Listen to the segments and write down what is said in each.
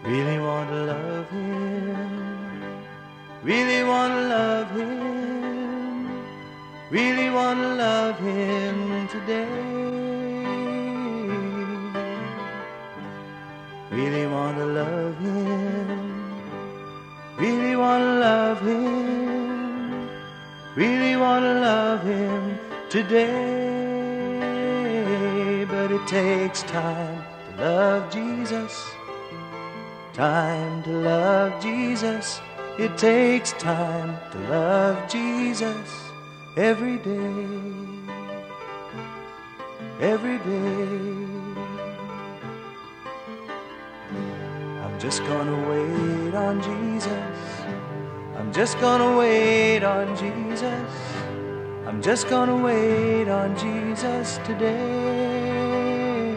Really want to love Him. Really want to love Him. Really want to love Him today. Really want to love Him. Really want to love Him. Really want to love Him today. But it takes time to love Jesus. Time to love Jesus. It takes time to love Jesus every day. Every day. I'm just gonna wait on Jesus. I'm just gonna wait on Jesus. I'm just gonna wait on Jesus today.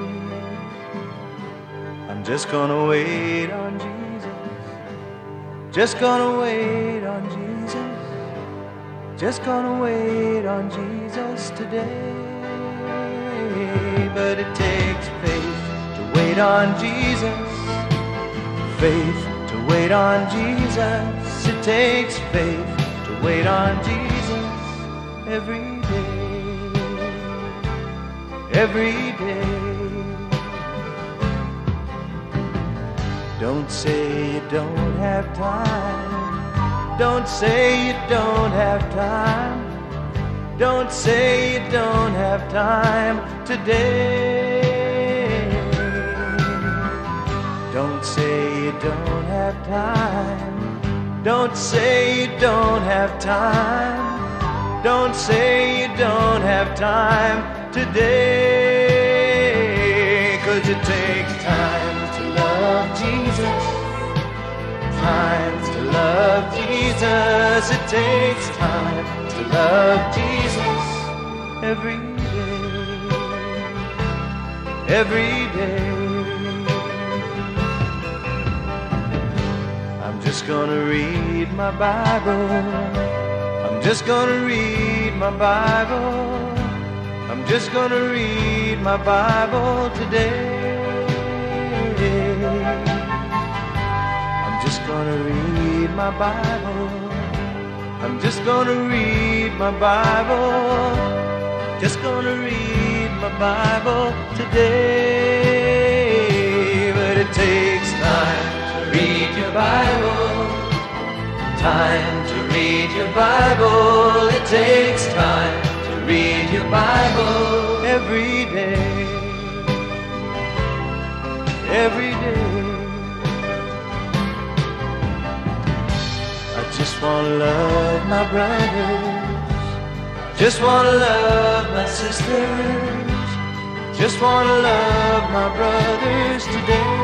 I'm just gonna wait on Jesus. Just gonna wait on Jesus. Just gonna wait on Jesus today. But it takes faith to wait on Jesus. Faith to wait on Jesus. It takes faith to wait on Jesus every day. Every day. Don't say you don't have time. Don't say you don't have time. Don't say you don't have time today. Don't say you don't have time. Don't say you don't have time. Don't say you don't have time today. 'Cause it takes time to love Jesus. Time to love Jesus. It takes time to love Jesus every day. Every day. I'm just gonna read my Bible. I'm just gonna read my Bible. I'm just gonna read my Bible today. I'm just gonna read my Bible. I'm just gonna read my Bible. Just gonna read my Bible today. But it takes time to read your Bible. Time to read your Bible. It takes time to read your Bible every day. Every day. I just want to love my brothers. Just want to love my sisters. Just want to love my brothers today.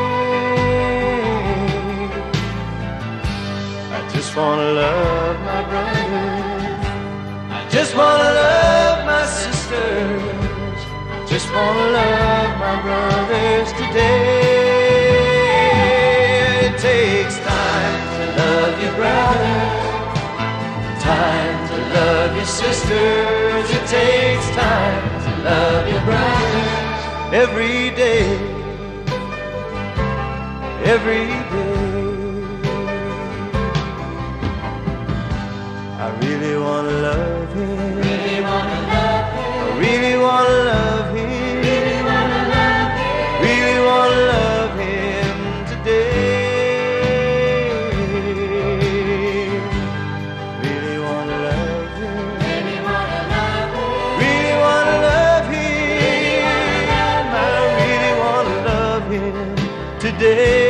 I just want to love my brothers. I just want to love my sisters. Just want to love my brothers today. It takes time to love your brothers. Time to love your sisters. It takes time to love your brothers every day. Every day. I really want to love Him. Really want to love Him. I really want to love Him. Really want to love Him. Really want to love Him today. Really want to love Him. Really want to love Him. Really want to love Him. I really want to love Him today.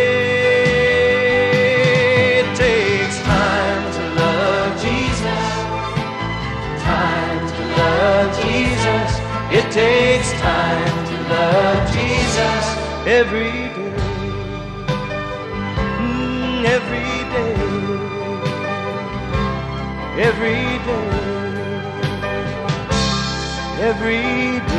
It takes time to love Jesus. Time to love Jesus. It takes time to love Jesus every day. Every day. Every day. Every day.